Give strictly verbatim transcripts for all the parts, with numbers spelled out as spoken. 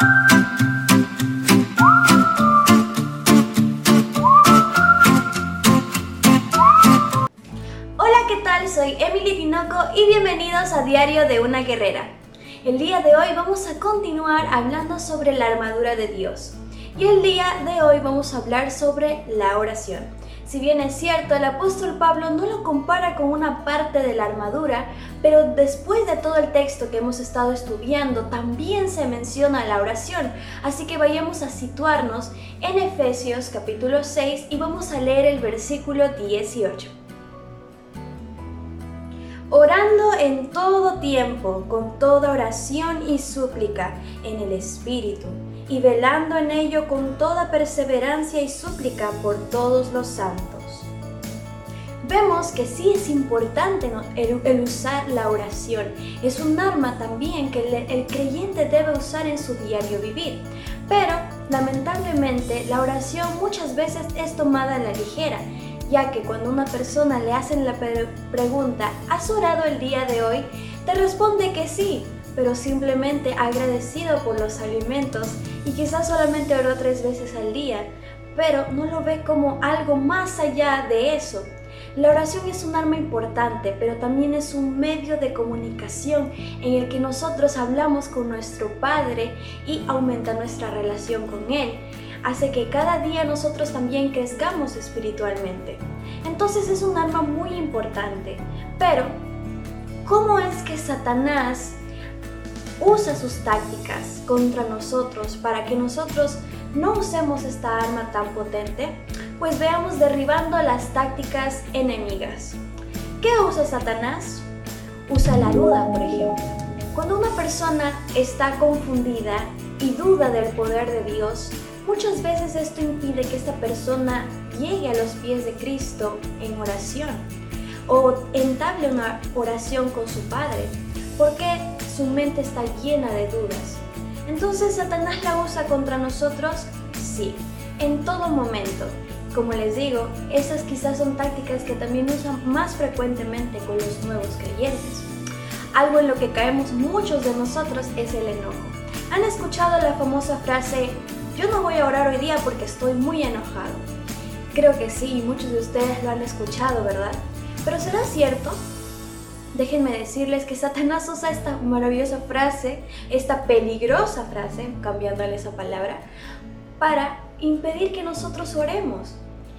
Hola, ¿qué tal? Soy Emily Tinoco y bienvenidos a Diario de una Guerrera. El día de hoy vamos a continuar hablando sobre la armadura de Dios. Y el día de hoy vamos a hablar sobre la oración. Si bien es cierto, el apóstol Pablo no lo compara con una parte de la armadura, pero después de todo el texto que hemos estado estudiando, también se menciona la oración. Así que vayamos a situarnos en Efesios capítulo seis y vamos a leer el versículo dieciocho. Orando en todo tiempo, con toda oración y súplica en el Espíritu, y velando en ello con toda perseverancia y súplica por todos los santos. Vemos que sí es importante, ¿no?, el, el usar la oración. Es un arma también que el, el creyente debe usar en su diario vivir. Pero, lamentablemente, la oración muchas veces es tomada a la ligera, ya que cuando una persona le hacen la pre- pregunta ¿has orado el día de hoy?, te responde que sí, pero simplemente agradecido por los alimentos y quizás solamente oró tres veces al día, pero no lo ve como algo más allá de eso. La oración es un arma importante, pero también es un medio de comunicación en el que nosotros hablamos con nuestro Padre y aumenta nuestra relación con Él. Hace que cada día nosotros también crezcamos espiritualmente. Entonces es un arma muy importante. Pero, ¿cómo es que Satanás usa sus tácticas contra nosotros para que nosotros no usemos esta arma tan potente? Pues veamos derribando las tácticas enemigas. ¿Qué usa Satanás? Usa la duda, por ejemplo. Cuando una persona está confundida y duda del poder de Dios, muchas veces esto impide que esta persona llegue a los pies de Cristo en oración o entable una oración con su Padre, porque su mente está llena de dudas. Entonces, ¿Satanás la usa contra nosotros? Sí, en todo momento. Como les digo, esas quizás son tácticas que también usan más frecuentemente con los nuevos creyentes. Algo en lo que caemos muchos de nosotros es el enojo. ¿Han escuchado la famosa frase, yo no voy a orar hoy día porque estoy muy enojado? Creo que sí, muchos de ustedes lo han escuchado, ¿verdad? ¿Pero será cierto? Déjenme decirles que Satanás usa esta maravillosa frase, esta peligrosa frase, cambiándole esa palabra, para impedir que nosotros oremos.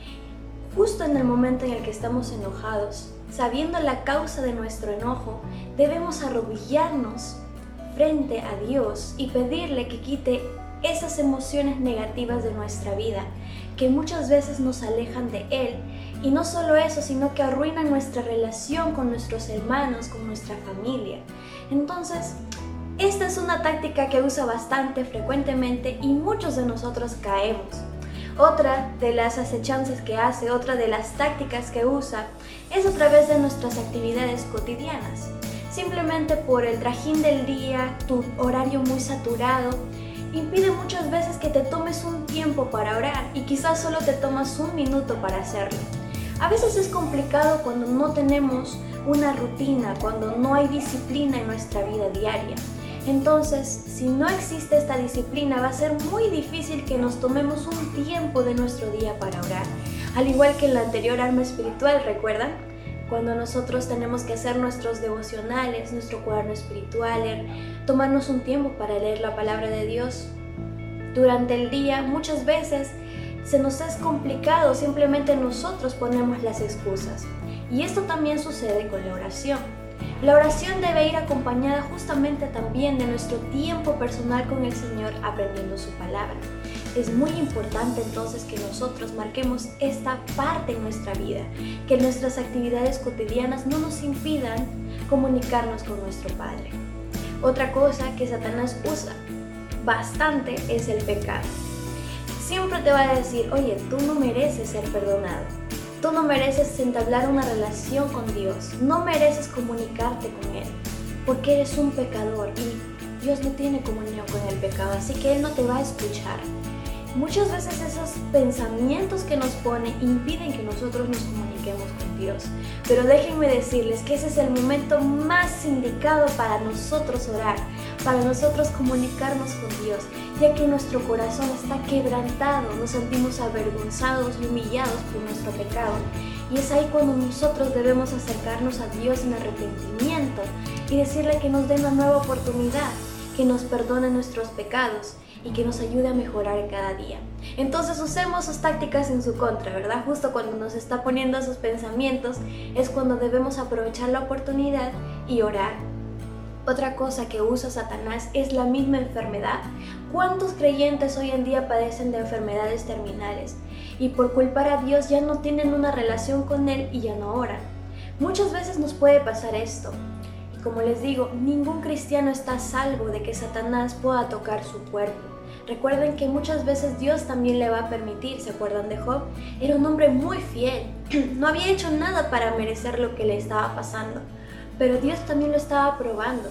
Justo en el momento en el que estamos enojados, sabiendo la causa de nuestro enojo, debemos arrodillarnos frente a Dios y pedirle que quite esas emociones negativas de nuestra vida, que muchas veces nos alejan de Él. Y no solo eso, sino que arruinan nuestra relación con nuestros hermanos, con nuestra familia. Entonces, esta es una táctica que usa bastante frecuentemente y muchos de nosotros caemos. Otra de las acechanzas que hace, otra de las tácticas que usa, es a través de nuestras actividades cotidianas. Simplemente por el trajín del día, tu horario muy saturado, impide muchas veces que te tomes un tiempo para orar y quizás solo te tomas un minuto para hacerlo. A veces es complicado cuando no tenemos una rutina, cuando no hay disciplina en nuestra vida diaria. Entonces, si no existe esta disciplina, va a ser muy difícil que nos tomemos un tiempo de nuestro día para orar. Al igual que en la anterior arma espiritual, ¿recuerdan? Cuando nosotros tenemos que hacer nuestros devocionales, nuestro cuaderno espiritual, leer, tomarnos un tiempo para leer la palabra de Dios. Durante el día, muchas veces se nos es complicado, simplemente nosotros ponemos las excusas. Y esto también sucede con la oración. La oración debe ir acompañada justamente también de nuestro tiempo personal con el Señor aprendiendo su palabra. Es muy importante entonces que nosotros marquemos esta parte en nuestra vida, que nuestras actividades cotidianas no nos impidan comunicarnos con nuestro Padre. Otra cosa que Satanás usa bastante es el pecado. Siempre te va a decir, oye, tú no mereces ser perdonado. Tú no mereces entablar una relación con Dios. No mereces comunicarte con Él, porque eres un pecador y Dios no tiene comunión con el pecado, así que Él no te va a escuchar. Muchas veces esos pensamientos que nos pone impiden que nosotros nos comuniquemos con Dios. Pero déjenme decirles que ese es el momento más indicado para nosotros orar, para nosotros comunicarnos con Dios. ya que nuestro corazón está quebrantado, nos sentimos avergonzados y humillados por nuestro pecado. Y es ahí cuando nosotros debemos acercarnos a Dios en arrepentimiento y decirle que nos dé una nueva oportunidad, que nos perdone nuestros pecados y que nos ayude a mejorar cada día. Entonces usemos sus tácticas en su contra, ¿verdad? Justo cuando nos está poniendo sus pensamientos es cuando debemos aprovechar la oportunidad y orar. Otra cosa que usa Satanás es la misma enfermedad. ¿Cuántos creyentes hoy en día padecen de enfermedades terminales y por culpar a Dios ya no tienen una relación con Él y ya no oran? Muchas veces nos puede pasar esto. Y como les digo, ningún cristiano está a salvo de que Satanás pueda tocar su cuerpo. Recuerden que muchas veces Dios también le va a permitir. ¿Se acuerdan de Job? Era un hombre muy fiel. No había hecho nada para merecer lo que le estaba pasando, pero Dios también lo estaba probando.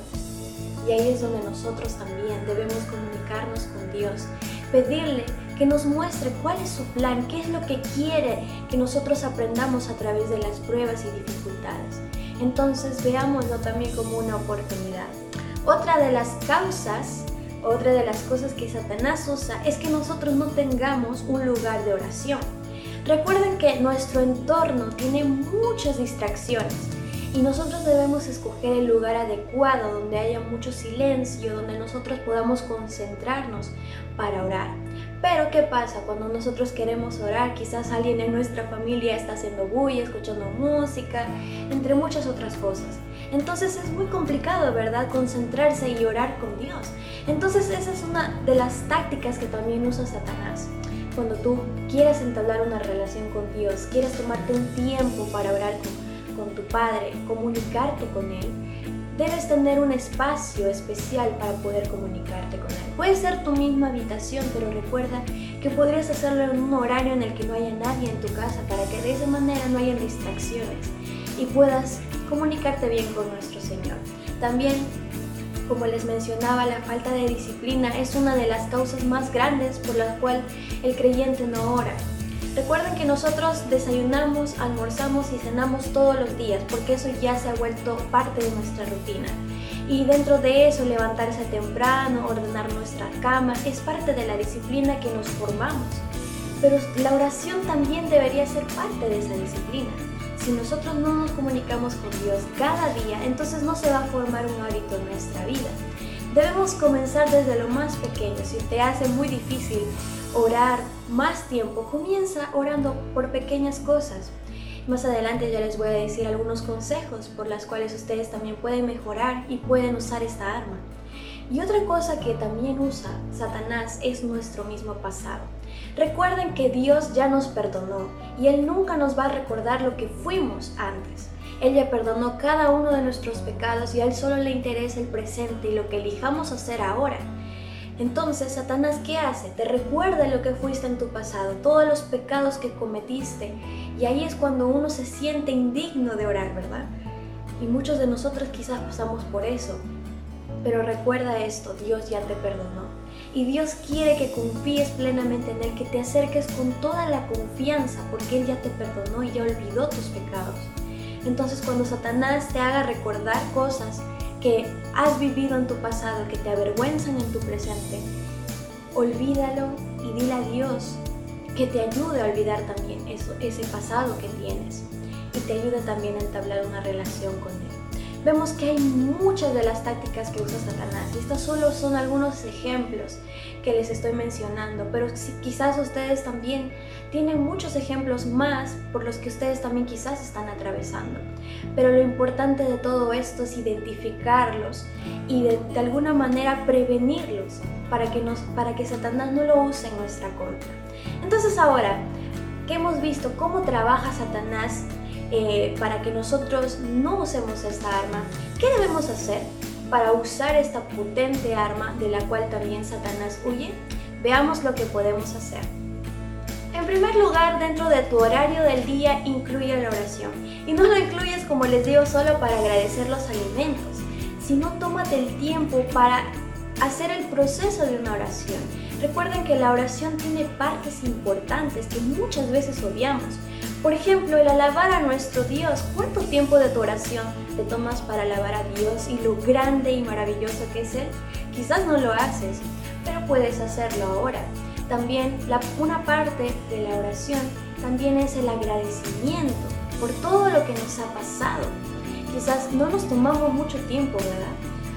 Y ahí es donde nosotros también debemos comunicarnos con Dios, pedirle que nos muestre cuál es su plan, qué es lo que quiere que nosotros aprendamos a través de las pruebas y dificultades. Entonces veámoslo también como una oportunidad. Otra de las causas, otra de las cosas que Satanás usa es que nosotros no tengamos un lugar de oración. Recuerden que nuestro entorno tiene muchas distracciones y nosotros debemos escoger el lugar adecuado donde haya mucho silencio, donde nosotros podamos concentrarnos para orar. Pero ¿qué pasa cuando nosotros queremos orar? Quizás alguien en nuestra familia está haciendo bulla, escuchando música, entre muchas otras cosas. Entonces es muy complicado, ¿verdad?, concentrarse y orar con Dios. Entonces esa es una de las tácticas que también usa Satanás. Cuando tú quieras entablar una relación con Dios, quieras tomarte un tiempo para orar con, con tu Padre, comunicarte con Él, debes tener un espacio especial para poder comunicarte con Él. Puede ser tu misma habitación, pero recuerda que podrías hacerlo en un horario en el que no haya nadie en tu casa para que de esa manera no haya distracciones y puedas comunicarte bien con nuestro Señor. También, como les mencionaba, la falta de disciplina es una de las causas más grandes por la cual el creyente no ora. Recuerden que nosotros desayunamos, almorzamos y cenamos todos los días porque eso ya se ha vuelto parte de nuestra rutina. Y dentro de eso, levantarse temprano, ordenar nuestra cama, es parte de la disciplina que nos formamos. Pero la oración también debería ser parte de esa disciplina. Si nosotros no nos comunicamos con Dios cada día, entonces no se va a formar un hábito en nuestra vida. Debemos comenzar desde lo más pequeño. Si te hace muy difícil orar más tiempo, comienza orando por pequeñas cosas. Más adelante ya les voy a decir algunos consejos por las cuales ustedes también pueden mejorar y pueden usar esta arma. Y otra cosa que también usa Satanás es nuestro mismo pasado. Recuerden que Dios ya nos perdonó y Él nunca nos va a recordar lo que fuimos antes. Él ya perdonó cada uno de nuestros pecados y a Él solo le interesa el presente y lo que elijamos hacer ahora. Entonces, Satanás, ¿qué hace? Te recuerda lo que fuiste en tu pasado, todos los pecados que cometiste, y ahí es cuando uno se siente indigno de orar, ¿verdad? Y muchos de nosotros quizás pasamos por eso, pero recuerda esto, Dios ya te perdonó, y Dios quiere que confíes plenamente en Él, que te acerques con toda la confianza, porque Él ya te perdonó y ya olvidó tus pecados. Entonces, cuando Satanás te haga recordar cosas que has vivido en tu pasado, que te avergüenzan en tu presente, olvídalo y dile a Dios que te ayude a olvidar también eso, ese pasado que tienes y te ayude también a entablar una relación con Él. Vemos que hay muchas de las tácticas que usa Satanás y estos solo son algunos ejemplos que les estoy mencionando, pero si quizás ustedes también tienen muchos ejemplos más por los que ustedes también quizás están atravesando. Pero lo importante de todo esto es identificarlos y de, de alguna manera prevenirlos para que, nos, para que Satanás no lo use en nuestra contra. Entonces ahora que hemos visto cómo trabaja Satanás eh, para que nosotros no usemos esta arma, ¿qué debemos hacer para usar esta potente arma de la cual también Satanás huye? Veamos lo que podemos hacer. En primer lugar, dentro de tu horario del día, incluye la oración. Y no lo incluyes, como les digo, solo para agradecer los alimentos, sino tómate el tiempo para hacer el proceso de una oración. Recuerden que la oración tiene partes importantes que muchas veces obviamos. Por ejemplo, el alabar a nuestro Dios. ¿Cuánto tiempo de tu oración te tomas para alabar a Dios y lo grande y maravilloso que es Él? Quizás no lo haces, pero puedes hacerlo ahora. También la, una parte de la oración también es el agradecimiento por todo lo que nos ha pasado. Quizás no nos tomamos mucho tiempo, ¿verdad?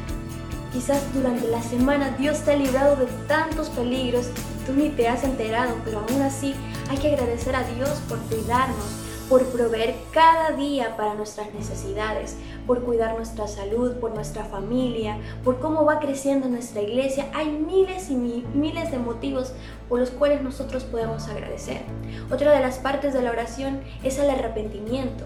Quizás durante la semana Dios te ha librado de tantos peligros y tú ni te has enterado, pero aún así hay que agradecer a Dios por cuidarnos, por proveer cada día para nuestras necesidades, por cuidar nuestra salud, por nuestra familia, por cómo va creciendo nuestra iglesia. Hay miles y mi, miles de motivos por los cuales nosotros podemos agradecer. Otra de las partes de la oración es el arrepentimiento.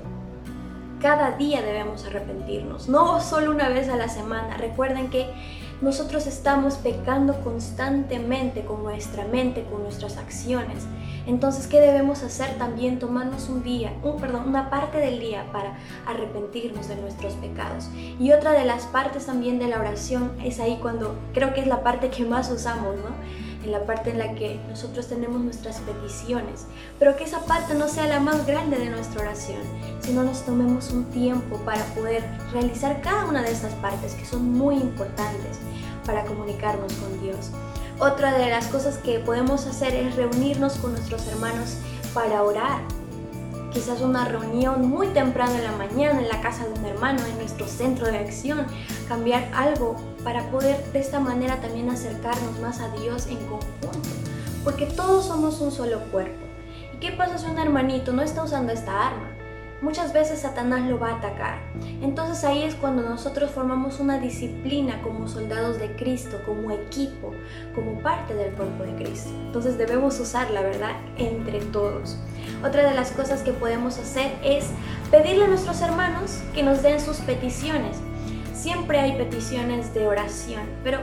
Cada día debemos arrepentirnos, no solo una vez a la semana. Recuerden que nosotros estamos pecando constantemente con nuestra mente, con nuestras acciones. Entonces, ¿qué debemos hacer? También tomarnos un día, un, perdón, una parte del día para arrepentirnos de nuestros pecados. Y otra de las partes también de la oración es ahí cuando creo que es la parte que más usamos, ¿no? En la parte en la que nosotros tenemos nuestras peticiones, pero que esa parte no sea la más grande de nuestra oración, sino nos tomemos un tiempo para poder realizar cada una de estas partes que son muy importantes para comunicarnos con Dios. Otra de las cosas que podemos hacer es reunirnos con nuestros hermanos para orar. Quizás una reunión muy temprano en la mañana en la casa de un hermano, en nuestro centro de acción, cambiar algo para poder de esta manera también acercarnos más a Dios en conjunto, porque todos somos un solo cuerpo. ¿Y qué pasa si un hermanito no está usando esta arma? Muchas veces Satanás lo va a atacar. Entonces ahí es cuando nosotros formamos una disciplina como soldados de Cristo, como equipo, como parte del cuerpo de Cristo. Entonces debemos usarla, ¿verdad? Entre todos. Otra de las cosas que podemos hacer es pedirle a nuestros hermanos que nos den sus peticiones. Siempre hay peticiones de oración, pero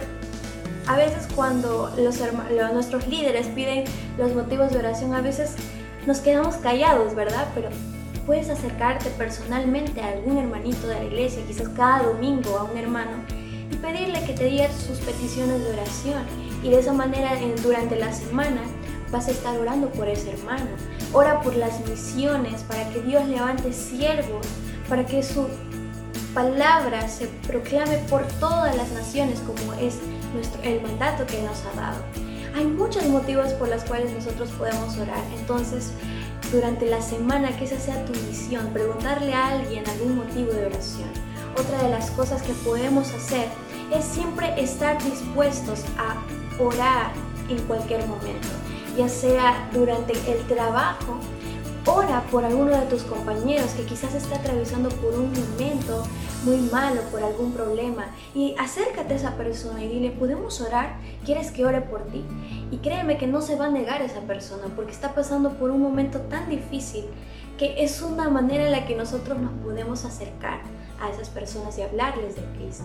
a veces cuando los hermanos, nuestros líderes piden los motivos de oración, a veces nos quedamos callados, ¿verdad? Pero puedes acercarte personalmente a algún hermanito de la iglesia, quizás cada domingo a un hermano, y pedirle que te diga sus peticiones de oración. Y de esa manera, durante la semana, vas a estar orando por ese hermano. Ora por las misiones, para que Dios levante siervos, para que su palabra se proclame por todas las naciones, como es nuestro, el mandato que Él nos ha dado. Hay muchos motivos por los cuales nosotros podemos orar. Entonces, durante la semana, que esa sea tu misión, preguntarle a alguien algún motivo de oración. Otra de las cosas que podemos hacer es siempre estar dispuestos a orar en cualquier momento, ya sea durante el trabajo. Ora por alguno de tus compañeros que quizás está atravesando por un momento muy malo, por algún problema, y acércate a esa persona y dile: ¿podemos orar? ¿Quieres que ore por ti? Y créeme que no se va a negar esa persona, porque está pasando por un momento tan difícil que es una manera en la que nosotros nos podemos acercar a esas personas y hablarles de Cristo.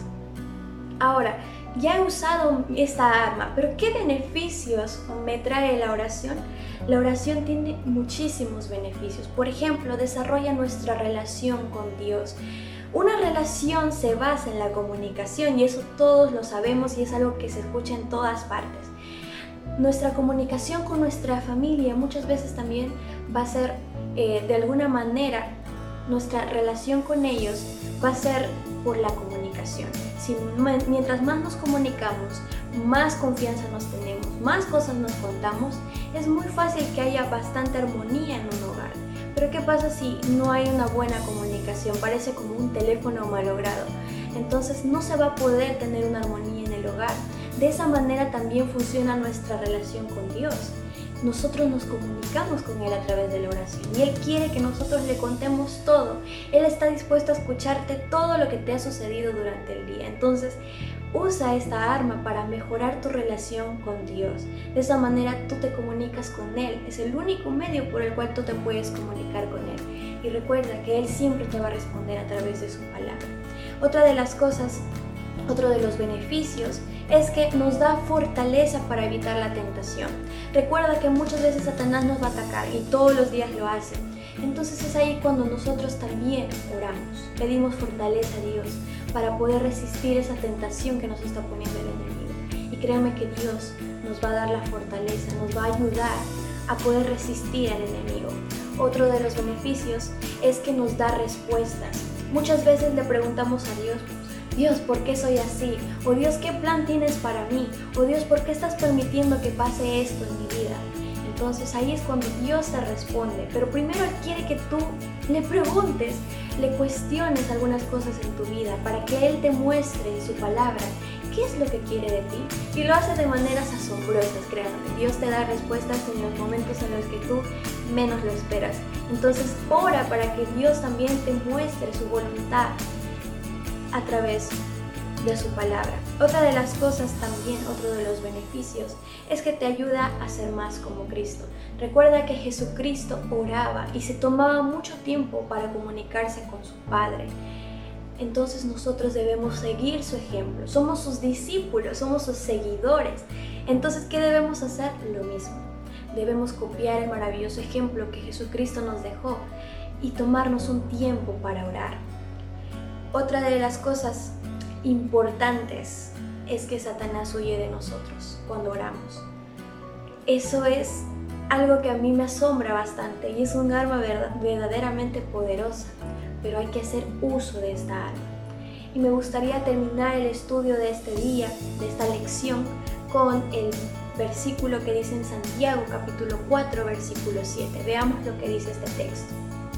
Ahora, ya he usado esta arma, pero ¿qué beneficios me trae la oración? La oración tiene muchísimos beneficios. Por ejemplo, desarrolla nuestra relación con Dios. Una relación se basa en la comunicación, y eso todos lo sabemos y es algo que se escucha en todas partes. Nuestra comunicación con nuestra familia muchas veces también va a ser, eh, de alguna manera, nuestra relación con ellos va a ser por la comunicación. Si, mientras más nos comunicamos, más confianza nos tenemos, más cosas nos contamos, es muy fácil que haya bastante armonía en un hogar. Pero ¿qué pasa si no hay una buena comunicación? Parece como un teléfono malogrado. Entonces no se va a poder tener una armonía en el hogar. De esa manera también funciona nuestra relación con Dios. Nosotros nos comunicamos con Él a través de la oración y Él quiere que nosotros le contemos todo. Él está dispuesto a escucharte todo lo que te ha sucedido durante el día. Entonces, usa esta arma para mejorar tu relación con Dios. De esa manera tú te comunicas con Él. Es el único medio por el cual tú te puedes comunicar con Él. Y recuerda que Él siempre te va a responder a través de su palabra. Otra de las cosas, otro de los beneficios es que nos da fortaleza para evitar la tentación. Recuerda que muchas veces Satanás nos va a atacar y todos los días lo hace. Entonces es ahí cuando nosotros también oramos, pedimos fortaleza a Dios para poder resistir esa tentación que nos está poniendo el enemigo. Y créanme que Dios nos va a dar la fortaleza, nos va a ayudar a poder resistir al enemigo. Otro de los beneficios es que nos da respuestas. Muchas veces le preguntamos a Dios: Dios, ¿por qué soy así? O Dios, ¿qué plan tienes para mí? O Dios, ¿por qué estás permitiendo que pase esto en mi vida? Entonces ahí es cuando Dios te responde, pero primero Él quiere que tú le preguntes, le cuestiones algunas cosas en tu vida para que Él te muestre en su palabra qué es lo que quiere de ti. Y lo hace de maneras asombrosas, créanme. Dios te da respuestas en los momentos en los que tú menos lo esperas. Entonces ora para que Dios también te muestre su voluntad a través de su palabra. Otra de las cosas también, otro de los beneficios, es que te ayuda a ser más como Cristo. Recuerda que Jesucristo oraba y se tomaba mucho tiempo para comunicarse con su Padre. Entonces nosotros debemos seguir su ejemplo. Somos sus discípulos, somos sus seguidores. Entonces, ¿qué debemos hacer? Lo mismo. Debemos copiar el maravilloso ejemplo que Jesucristo nos dejó y tomarnos un tiempo para orar. Otra de las cosas importantes es que Satanás huye de nosotros cuando oramos. Eso es algo que a mí me asombra bastante y es un arma verdaderamente poderosa, pero hay que hacer uso de esta arma. Y me gustaría terminar el estudio de este día, de esta lección, con el versículo que dice en Santiago capítulo cuatro, versículo siete. Veamos lo que dice este texto.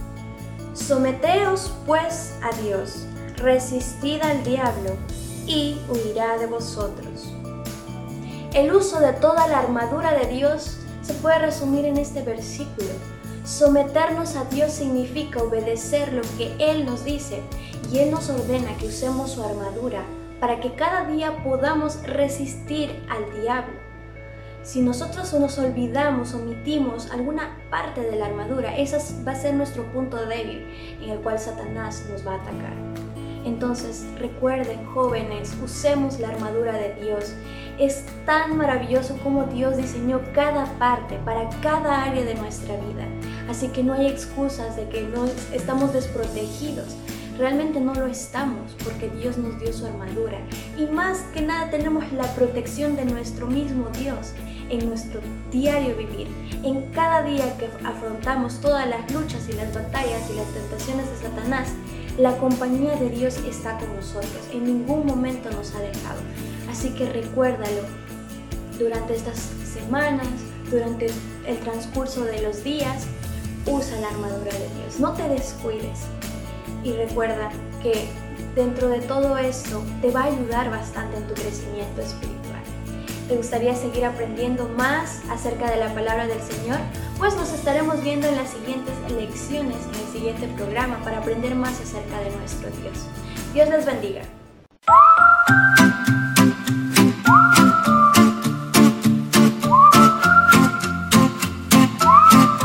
Someteos pues a Dios, resistid al diablo y huirá de vosotros. El uso de toda la armadura de Dios se puede resumir en este versículo. Someternos a Dios significa obedecer lo que Él nos dice y Él nos ordena que usemos su armadura para que cada día podamos resistir al diablo. Si nosotros nos olvidamos, omitimos alguna parte de la armadura, ese va a ser nuestro punto débil en el cual Satanás nos va a atacar. Entonces, recuerden, jóvenes, usemos la armadura de Dios. Es tan maravilloso como Dios diseñó cada parte para cada área de nuestra vida. Así que no hay excusas de que no estamos desprotegidos. Realmente no lo estamos porque Dios nos dio su armadura. Y más que nada tenemos la protección de nuestro mismo Dios en nuestro diario vivir. En cada día que afrontamos todas las luchas y las batallas y las tentaciones de Satanás, la compañía de Dios está con nosotros, en ningún momento nos ha dejado. Así que recuérdalo durante estas semanas, durante el transcurso de los días, usa la armadura de Dios, no te descuides. Y recuerda que dentro de todo esto te va a ayudar bastante en tu crecimiento espiritual. ¿Te gustaría seguir aprendiendo más acerca de la palabra del Señor? Pues nos estaremos viendo en las siguientes lecciones, en el siguiente programa, para aprender más acerca de nuestro Dios. Dios les bendiga.